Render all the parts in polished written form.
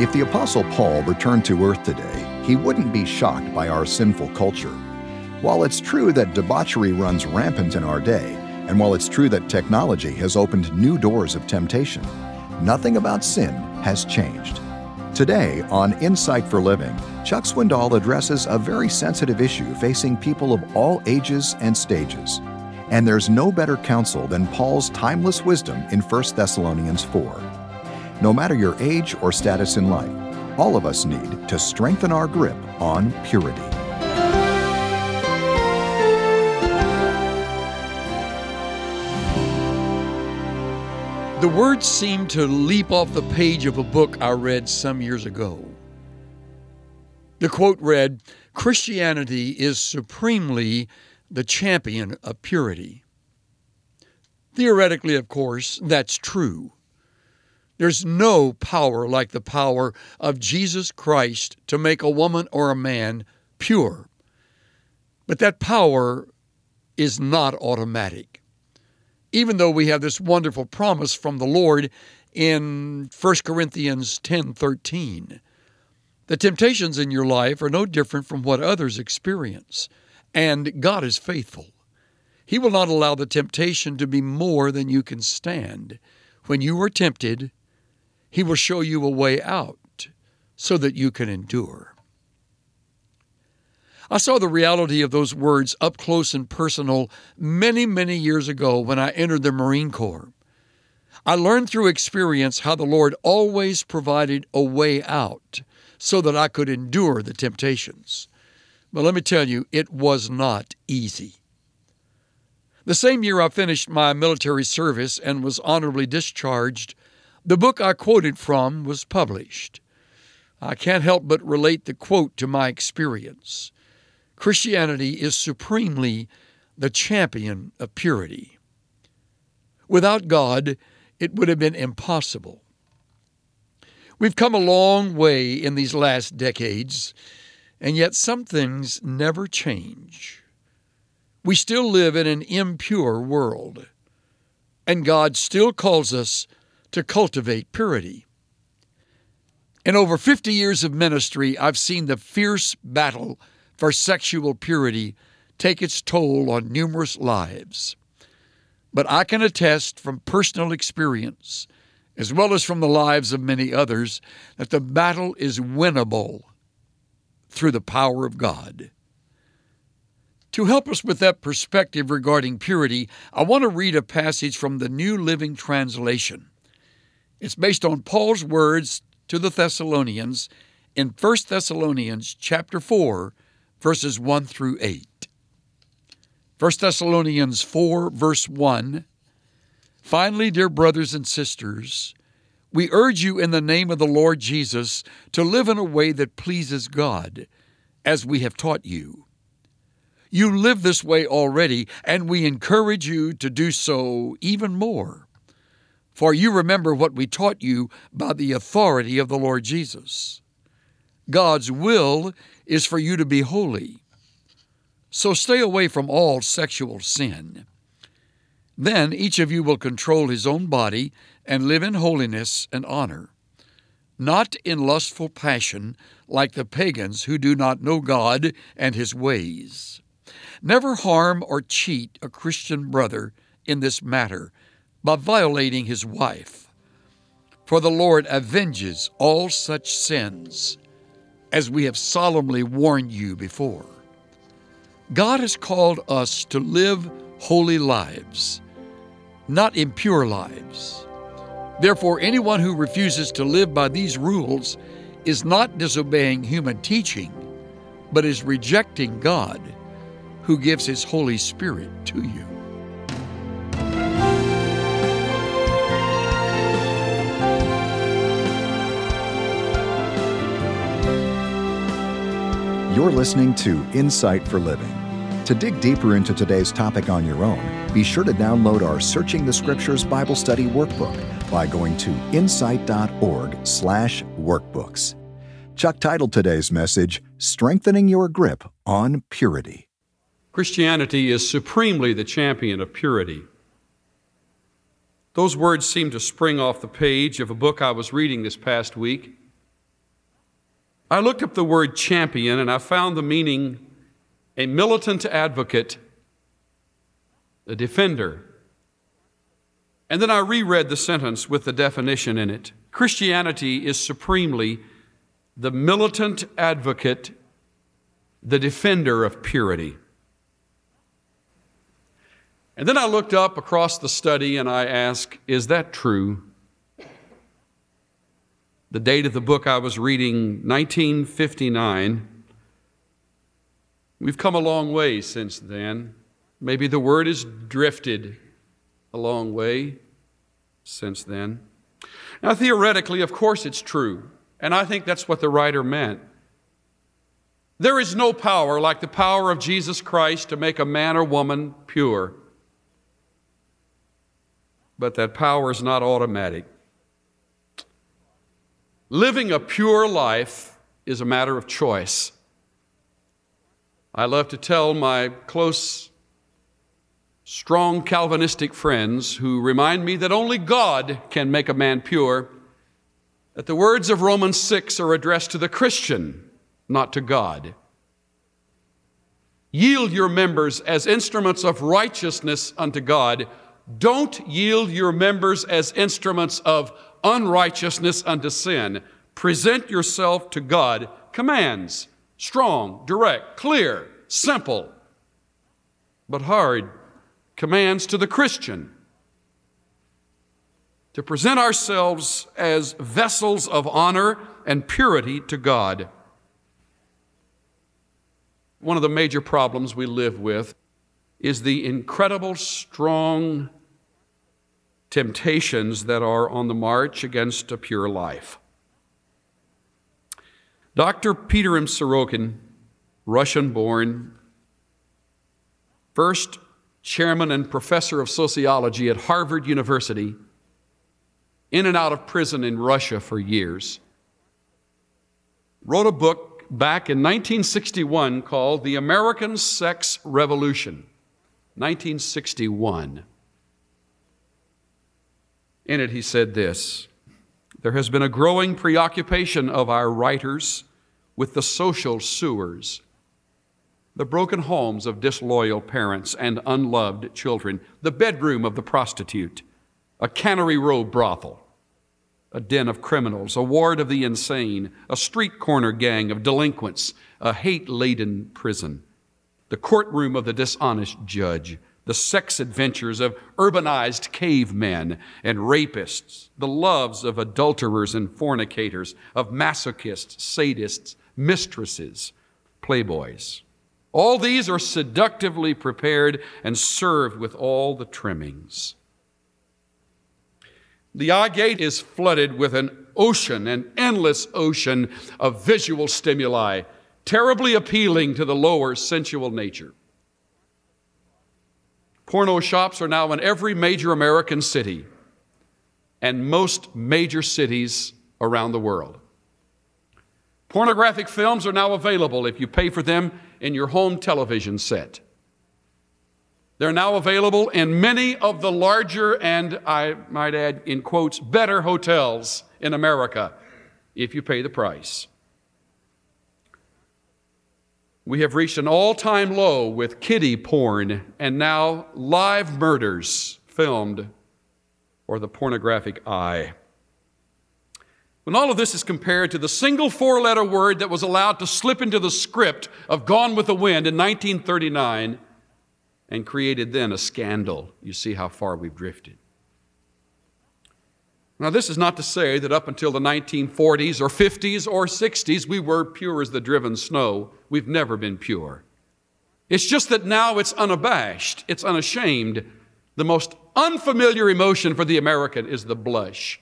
If the Apostle Paul returned to earth today, he wouldn't be shocked by our sinful culture. While it's true that debauchery runs rampant in our day, and while it's true that technology has opened new doors of temptation, nothing about sin has changed. Today, on Insight for Living, Chuck Swindoll addresses a very sensitive issue facing people of all ages and stages. And there's no better counsel than Paul's timeless wisdom in 1 Thessalonians 4. No matter your age or status in life, all of us need to strengthen our grip on purity. The words seem to leap off the page of a book I read some years ago. The quote read, "Christianity is supremely the champion of purity." Theoretically, of course, that's true. There's no power like the power of Jesus Christ to make a woman or a man pure. But that power is not automatic. Even though we have this wonderful promise from the Lord in 1 Corinthians 10:13. The temptations in your life are no different from what others experience, and God is faithful. He will not allow the temptation to be more than you can stand. When you are tempted, He will show you a way out so that you can endure. I saw the reality of those words up close and personal many, many years ago when I entered the Marine Corps. I learned through experience how the Lord always provided a way out so that I could endure the temptations. But let me tell you, it was not easy. The same year I finished my military service and was honorably discharged, the book I quoted from was published. I can't help but relate the quote to my experience. Christianity is supremely the champion of purity. Without God, it would have been impossible. We've come a long way in these last decades, and yet some things never change. We still live in an impure world, and God still calls us to cultivate purity. In over 50 years of ministry, I've seen the fierce battle for sexual purity take its toll on numerous lives. But I can attest from personal experience, as well as from the lives of many others, that the battle is winnable through the power of God. To help us with that perspective regarding purity, I want to read a passage from the New Living Translation. It's based on Paul's words to the Thessalonians in 1 Thessalonians chapter 4, verses 1 through 8. 1 Thessalonians 4, verse 1, "Finally, dear brothers and sisters, we urge you in the name of the Lord Jesus to live in a way that pleases God, as we have taught you. You live this way already, and we encourage you to do so even more. For you remember what we taught you by the authority of the Lord Jesus. God's will is for you to be holy. So stay away from all sexual sin. Then each of you will control his own body and live in holiness and honor, not in lustful passion like the pagans who do not know God and His ways. Never harm or cheat a Christian brother in this matter by violating his wife, for the Lord avenges all such sins, as we have solemnly warned you before. God has called us to live holy lives, not impure lives. Therefore, anyone who refuses to live by these rules is not disobeying human teaching, but is rejecting God, who gives His Holy Spirit to you." You're listening to Insight for Living. To dig deeper into today's topic on your own, be sure to download our Searching the Scriptures Bible Study Workbook by going to insight.org/workbooks. Chuck titled today's message, "Strengthening Your Grip on Purity." Christianity is supremely the champion of purity. Those words seem to spring off the page of a book I was reading this past week. I looked up the word champion and I found the meaning a militant advocate, a defender. And then I reread the sentence with the definition in it. Christianity is supremely the militant advocate, the defender of purity. And then I looked up across the study and I asked, is that true? The date of the book I was reading, 1959. We've come a long way since then. Maybe the word has drifted a long way since then. Now, theoretically, of course it's true, and I think that's what the writer meant. There is no power like the power of Jesus Christ to make a man or woman pure. But that power is not automatic. Living a pure life is a matter of choice. I love to tell my close, strong Calvinistic friends who remind me that only God can make a man pure, that the words of Romans 6 are addressed to the Christian, not to God. Yield your members as instruments of righteousness unto God. Don't yield your members as instruments of unrighteousness unto sin. Present yourself to God. Commands, strong, direct, clear, simple, but hard. Commands to the Christian to present ourselves as vessels of honor and purity to God. One of the major problems we live with is the incredible strong temptations that are on the march against a pure life. Dr. Peter M. Sorokin, Russian-born, first chairman and professor of sociology at Harvard University, in and out of prison in Russia for years, wrote a book back in 1961 called The American Sex Revolution, 1961. In it, he said this: there has been a growing preoccupation of our writers with the social sewers, the broken homes of disloyal parents and unloved children, the bedroom of the prostitute, a Cannery Row brothel, a den of criminals, a ward of the insane, a street corner gang of delinquents, a hate-laden prison, the courtroom of the dishonest judge, the sex adventures of urbanized cavemen and rapists, the loves of adulterers and fornicators, of masochists, sadists, mistresses, playboys. All these are seductively prepared and served with all the trimmings. The eye gate is flooded with an endless ocean of visual stimuli, terribly appealing to the lower sensual nature. Porno shops are now in every major American city and most major cities around the world. Pornographic films are now available if you pay for them in your home television set. They're now available in many of the larger and, I might add, in quotes, better hotels in America if you pay the price. We have reached an all-time low with kiddie porn and now live murders filmed for the pornographic eye. When all of this is compared to the single four-letter word that was allowed to slip into the script of Gone with the Wind in 1939 and created then a scandal, you see how far we've drifted. Now, this is not to say that up until the 1940s or 50s or 60s we were pure as the driven snow. We've never been pure. It's just that now it's unabashed, it's unashamed. The most unfamiliar emotion for the American is the blush.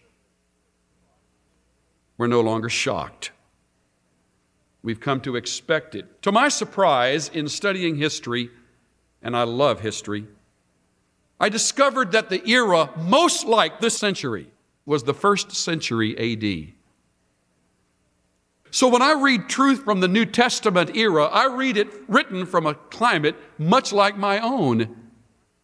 We're no longer shocked. We've come to expect it. To my surprise, in studying history, and I love history, I discovered that the era most like this century was the 1st century A.D. So when I read truth from the New Testament era, I read it written from a climate much like my own.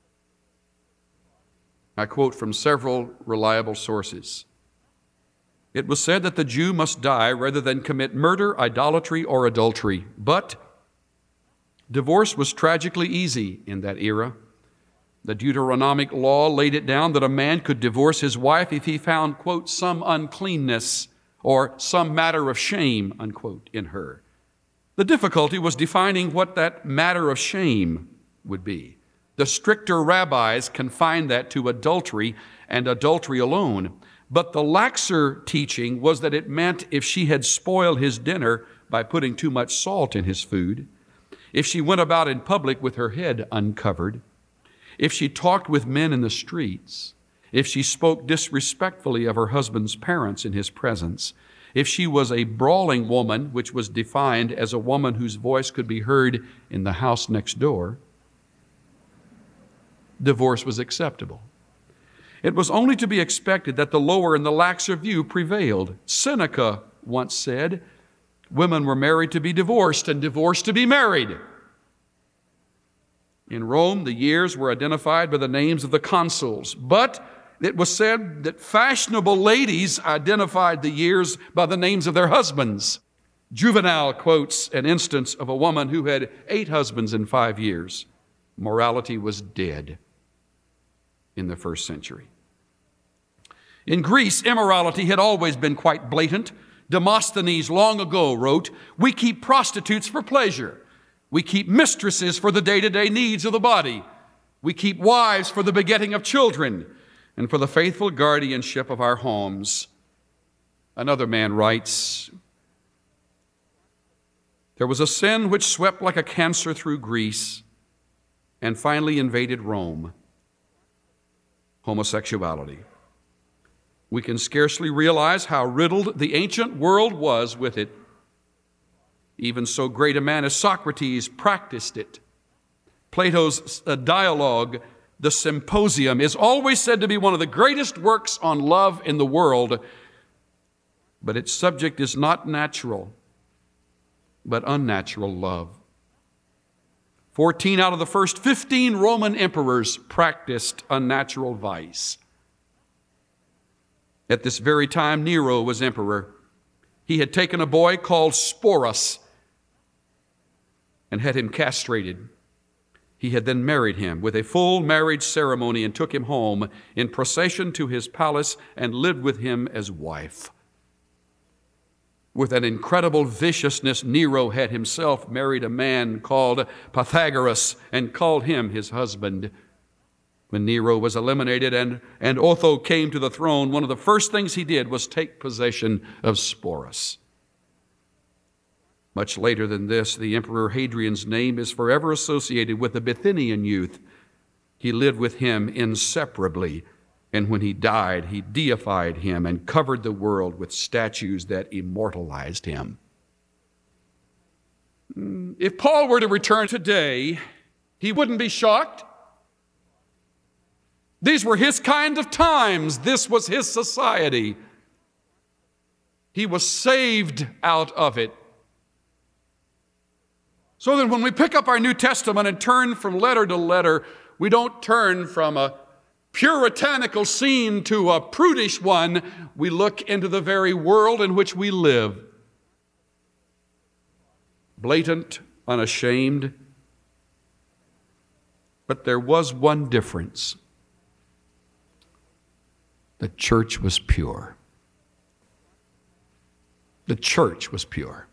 I quote from several reliable sources. It was said that the Jew must die rather than commit murder, idolatry, or adultery. But divorce was tragically easy in that era. The Deuteronomic law laid it down that a man could divorce his wife if he found, quote, some uncleanness or some matter of shame, unquote, in her. The difficulty was defining what that matter of shame would be. The stricter rabbis confined that to adultery and adultery alone. But the laxer teaching was that it meant if she had spoiled his dinner by putting too much salt in his food, if she went about in public with her head uncovered, if she talked with men in the streets, if she spoke disrespectfully of her husband's parents in his presence, if she was a brawling woman, which was defined as a woman whose voice could be heard in the house next door, divorce was acceptable. It was only to be expected that the lower and the laxer view prevailed. Seneca once said, women were married to be divorced and divorced to be married. In Rome, the years were identified by the names of the consuls, but it was said that fashionable ladies identified the years by the names of their husbands. Juvenal quotes an instance of a woman who had 8 husbands in 5 years. Morality was dead in the first century. In Greece, immorality had always been quite blatant. Demosthenes long ago wrote, "We keep prostitutes for pleasure. We keep mistresses for the day-to-day needs of the body. We keep wives for the begetting of children and for the faithful guardianship of our homes." Another man writes, "There was a sin which swept like a cancer through Greece and finally invaded Rome: homosexuality. We can scarcely realize how riddled the ancient world was with it. Even so great a man as Socrates practiced it. Plato's dialogue, the Symposium, is always said to be one of the greatest works on love in the world, but its subject is not natural, but unnatural love. 14 out of the first 15 Roman emperors practiced unnatural vice. At this very time Nero was emperor, he had taken a boy called Sporus and had him castrated. He had then married him with a full marriage ceremony and took him home in procession to his palace and lived with him as wife. With an incredible viciousness, Nero had himself married a man called Pythagoras and called him his husband. When Nero was eliminated and Otho came to the throne, one of the first things he did was take possession of Sporus. Much later than this, the Emperor Hadrian's name is forever associated with the Bithynian youth. He lived with him inseparably, and when he died, he deified him and covered the world with statues that immortalized him. If Paul were to return today, he wouldn't be shocked. These were his kind of times. This was his society. He was saved out of it. So then when we pick up our New Testament and turn from letter to letter, we don't turn from a puritanical scene to a prudish one. We look into the very world in which we live. Blatant, unashamed. But there was one difference. The church was pure. The church was pure.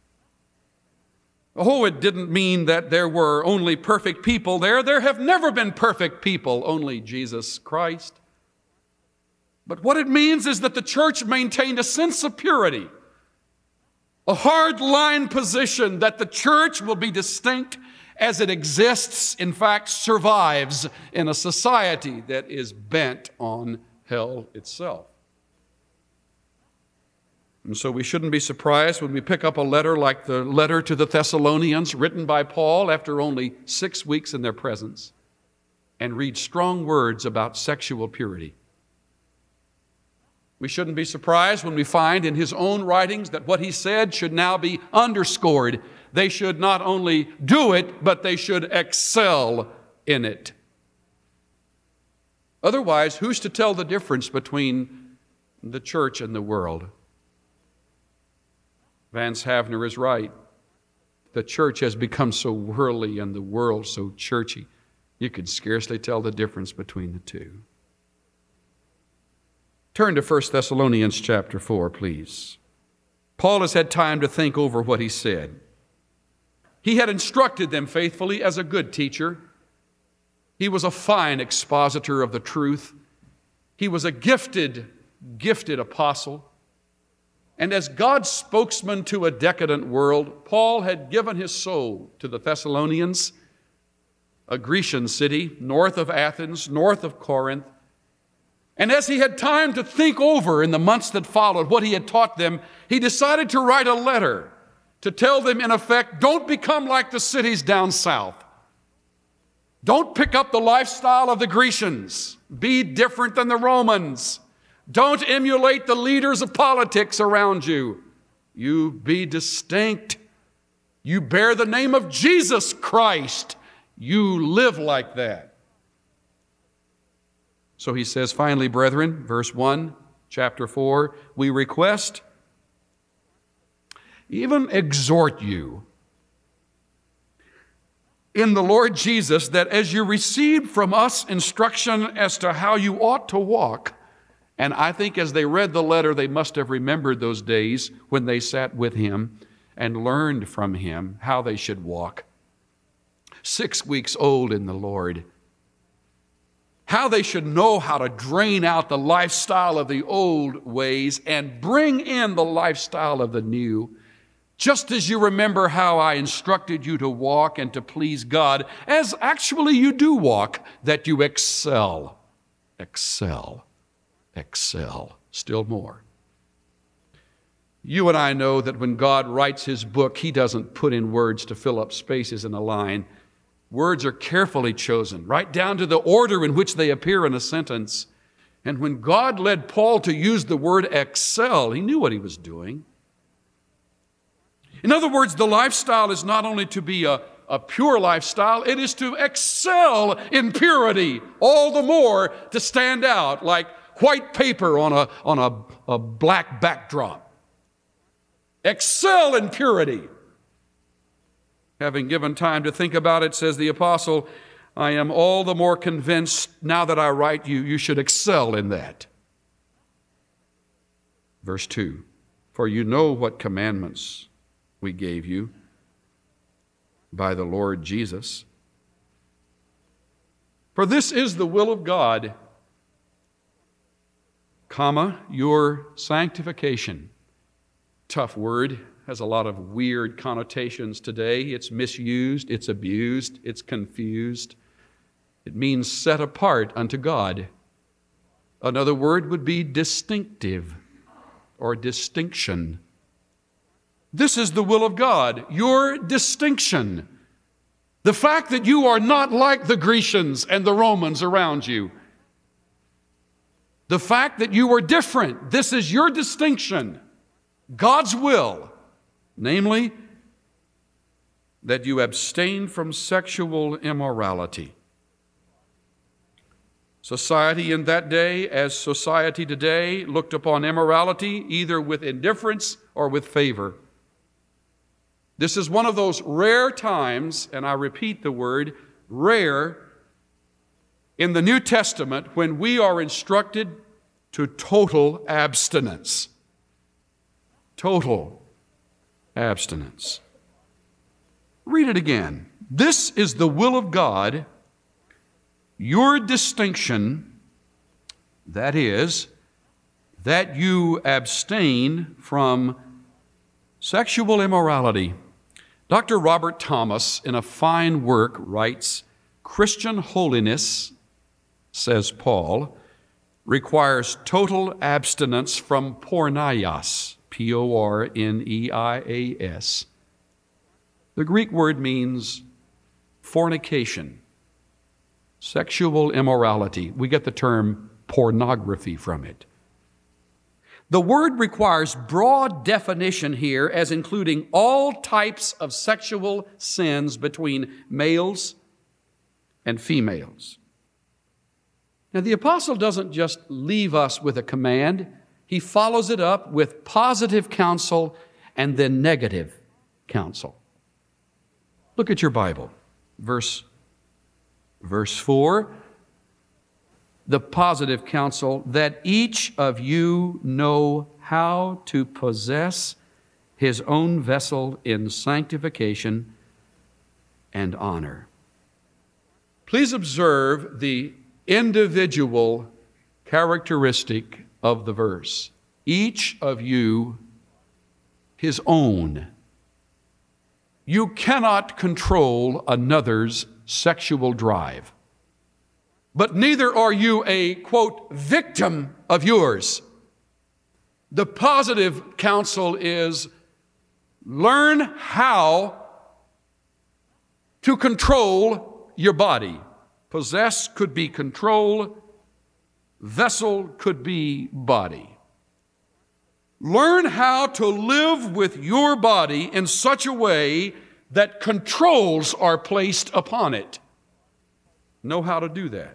Oh, it didn't mean that there were only perfect people there. There have never been perfect people, only Jesus Christ. But what it means is that the church maintained a sense of purity, a hard-line position that the church will be distinct as it exists, in fact, survives in a society that is bent on hell itself. And so we shouldn't be surprised when we pick up a letter like the letter to the Thessalonians written by Paul after only 6 weeks in their presence and read strong words about sexual purity. We shouldn't be surprised when we find in his own writings that what he said should now be underscored. They should not only do it, but they should excel in it. Otherwise, who's to tell the difference between the church and the world. Vance Havner is right. The church has become so worldly and the world so churchy. You could scarcely tell the difference between the two. Turn to 1 Thessalonians chapter 4, please. Paul has had time to think over what he said. He had instructed them faithfully as a good teacher. He was a fine expositor of the truth. He was a gifted apostle. And as God's spokesman to a decadent world, Paul had given his soul to the Thessalonians, a Grecian city north of Athens, north of Corinth. And as he had time to think over in the months that followed what he had taught them, he decided to write a letter to tell them, in effect, don't become like the cities down south. Don't pick up the lifestyle of the Grecians. Be different than the Romans. Don't emulate the leaders of politics around you. You be distinct. You bear the name of Jesus Christ. You live like that. So he says, finally, brethren, verse 1, chapter 4, we request, even exhort you in the Lord Jesus, that as you received from us instruction as to how you ought to walk, and I think as they read the letter, they must have remembered those days when they sat with him and learned from him how they should walk. 6 weeks old in the Lord. How they should know how to drain out the lifestyle of the old ways and bring in the lifestyle of the new. Just as you remember how I instructed you to walk and to please God, as actually you do walk, that you excel. Excel. Still more. You and I know that when God writes his book, he doesn't put in words to fill up spaces in a line. Words are carefully chosen, right down to the order in which they appear in a sentence. And when God led Paul to use the word excel, he knew what he was doing. In other words, the lifestyle is not only to be a pure lifestyle, it is to excel in purity, all the more to stand out like white paper on a black backdrop. Excel in purity. Having given time to think about it, says the apostle, I am all the more convinced now that I write you, you should excel in that. Verse 2, for you know what commandments we gave you by the Lord Jesus. For this is the will of God, your sanctification. Tough word. Has a lot of weird connotations today. It's misused, it's abused, it's confused. It means set apart unto God. Another word would be distinctive or distinction. This is the will of God, your distinction. The fact that you are not like the Grecians and the Romans around you. The fact that you are different. This is your distinction. God's will. Namely, that you abstain from sexual immorality. Society in that day, as society today, looked upon immorality either with indifference or with favor. This is one of those rare times, and I repeat the word, rare, in the New Testament when we are instructed to total abstinence. Total abstinence. Read it again. This is the will of God, your distinction, that is, that you abstain from sexual immorality. Dr. Robert Thomas, in a fine work, writes, Christian holiness, says Paul, requires total abstinence from porneias, Porneias. The Greek word means fornication, sexual immorality. We get the term pornography from it. The word requires broad definition here as including all types of sexual sins between males and females. Now, the apostle doesn't just leave us with a command. he follows it up with positive counsel and then negative counsel. Look at your Bible. Verse 4, the positive counsel, that each of you know how to possess his own vessel in sanctification and honor. Please observe the individual characteristic of the verse. Each of you his own. You cannot control another's sexual drive. But neither are you a, quote, victim of yours. The positive counsel is learn how to control your body. Possess could be control. Vessel could be body. Learn how to live with your body in such a way that controls are placed upon it. Know how to do that.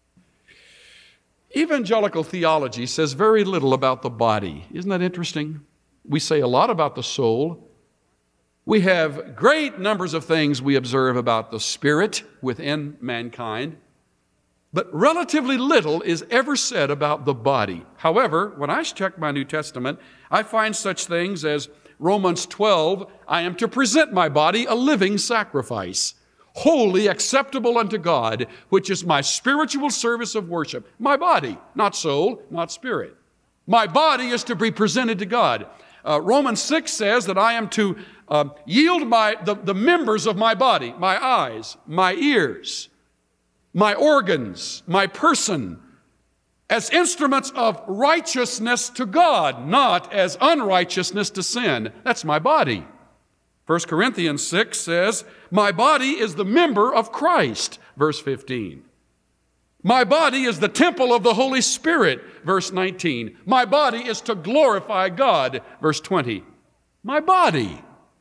Evangelical theology says very little about the body. Isn't that interesting? We say a lot about the soul. We have great numbers of things we observe about the spirit within mankind, but relatively little is ever said about the body. However, when I check my New Testament, I find such things as Romans 12, I am to present my body a living sacrifice, wholly acceptable unto God, which is my spiritual service of worship. My body, not soul, not spirit. My body is to be presented to God. Romans 6 says that I am to yield the members of my body, my eyes, my ears, my organs, my person, as instruments of righteousness to God, not as unrighteousness to sin. That's my body. 1 Corinthians 6 says, my body is the member of Christ, verse 15. My body is the temple of the Holy Spirit, verse 19. My body is to glorify God, verse 20. My body,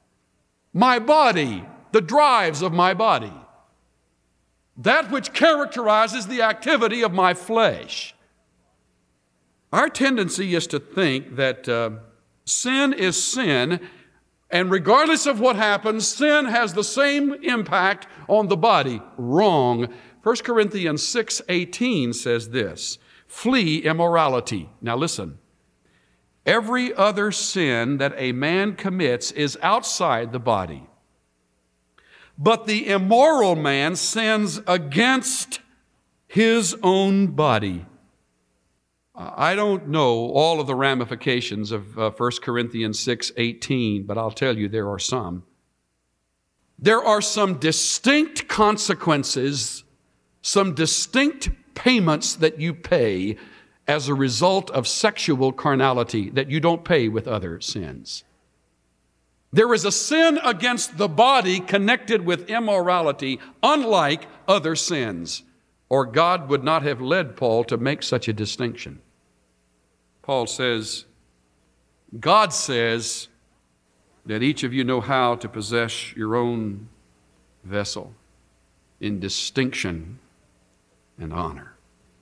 the drives of my body, that which characterizes the activity of my flesh. Our tendency is to think that sin is sin, and regardless of what happens, sin has the same impact on the body. Wrong. 1 Corinthians 6:18 says this, flee immorality. Now listen, every other sin that a man commits is outside the body. But the immoral man sins against his own body. I don't know all of the ramifications of 1 Corinthians 6:18, but I'll tell you there are some. There are some distinct consequences, some distinct payments that you pay as a result of sexual carnality that you don't pay with other sins. There is a sin against the body connected with immorality, unlike other sins, or God would not have led Paul to make such a distinction. Paul says, God says that each of you know how to possess your own vessel in distinction and honor.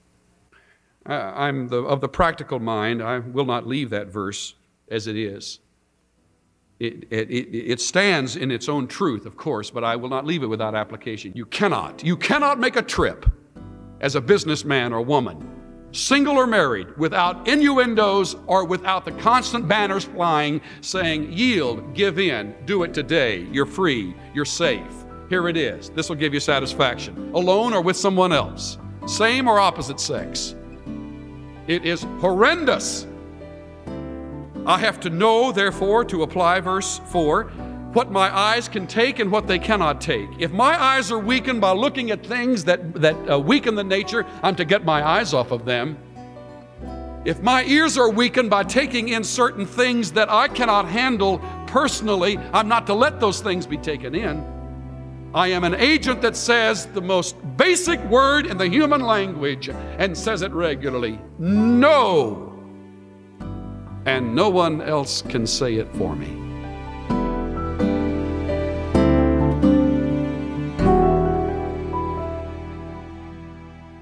I'm of the practical mind. I will not leave that verse as it is. It stands in its own truth, of course, but I will not leave it without application. You cannot make a trip as a businessman or woman, single or married, without innuendos or without the constant banners flying saying, yield, give in, do it today, you're free, you're safe, here it is, this will give you satisfaction, alone or with someone else, same or opposite sex. It is horrendous. I have to know, therefore, to apply verse 4, what my eyes can take and what they cannot take. If my eyes are weakened by looking at things that weaken the nature, I'm to get my eyes off of them. If my ears are weakened by taking in certain things that I cannot handle personally, I'm not to let those things be taken in. I am an agent that says the most basic word in the human language and says it regularly, no. And no one else can say it for me.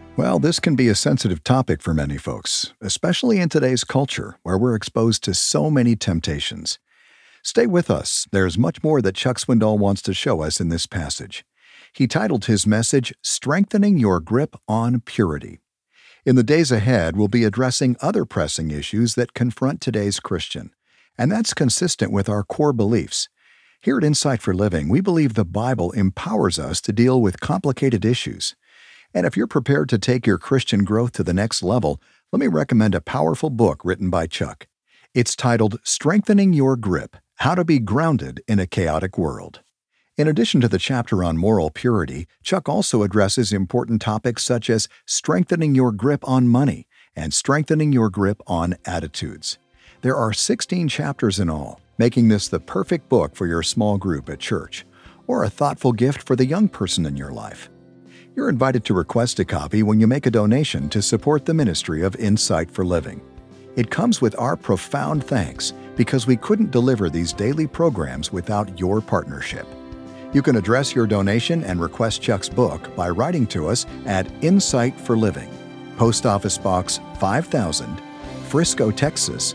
Well, this can be a sensitive topic for many folks, especially in today's culture where we're exposed to so many temptations. Stay with us. There's much more that Chuck Swindoll wants to show us in this passage. He titled his message, Strengthening Your Grip on Purity. In the days ahead, we'll be addressing other pressing issues that confront today's Christian, and that's consistent with our core beliefs. Here at Insight for Living, we believe the Bible empowers us to deal with complicated issues. And if you're prepared to take your Christian growth to the next level, let me recommend a powerful book written by Chuck. It's titled Strengthening Your Grip: How to Be Grounded in a Chaotic World. In addition to the chapter on moral purity, Chuck also addresses important topics such as strengthening your grip on money and strengthening your grip on attitudes. There are 16 chapters in all, making this the perfect book for your small group at church, or a thoughtful gift for the young person in your life. You're invited to request a copy when you make a donation to support the ministry of Insight for Living. It comes with our profound thanks because we couldn't deliver these daily programs without your partnership. You can address your donation and request Chuck's book by writing to us at Insight for Living, Post Office Box 5000, Frisco, Texas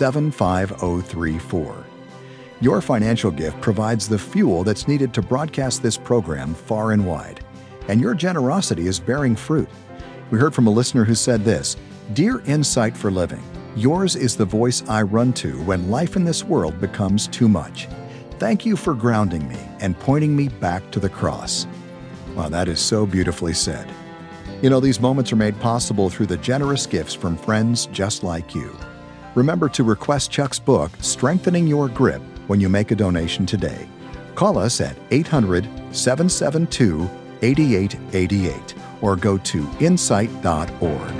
75034. Your financial gift provides the fuel that's needed to broadcast this program far and wide, and your generosity is bearing fruit. We heard from a listener who said this, Dear Insight for Living, yours is the voice I run to when life in this world becomes too much. Thank you for grounding me and pointing me back to the cross. Wow, that is so beautifully said. You know, these moments are made possible through the generous gifts from friends just like you. Remember to request Chuck's book, Strengthening Your Grip, when you make a donation today. Call us at 800-772-8888 or go to insight.org.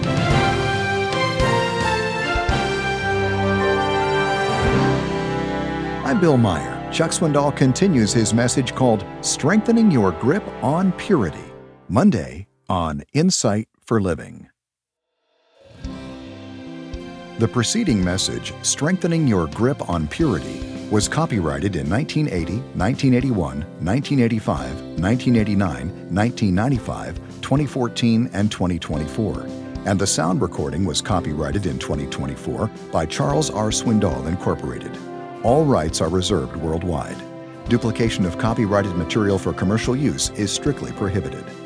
I'm Bill Meyer. Chuck Swindoll continues his message called Strengthening Your Grip on Purity, Monday on Insight for Living. The preceding message, Strengthening Your Grip on Purity, was copyrighted in 1980, 1981, 1985, 1989, 1995, 2014, and 2024. And the sound recording was copyrighted in 2024 by Charles R. Swindoll, Incorporated. All rights are reserved worldwide. Duplication of copyrighted material for commercial use is strictly prohibited.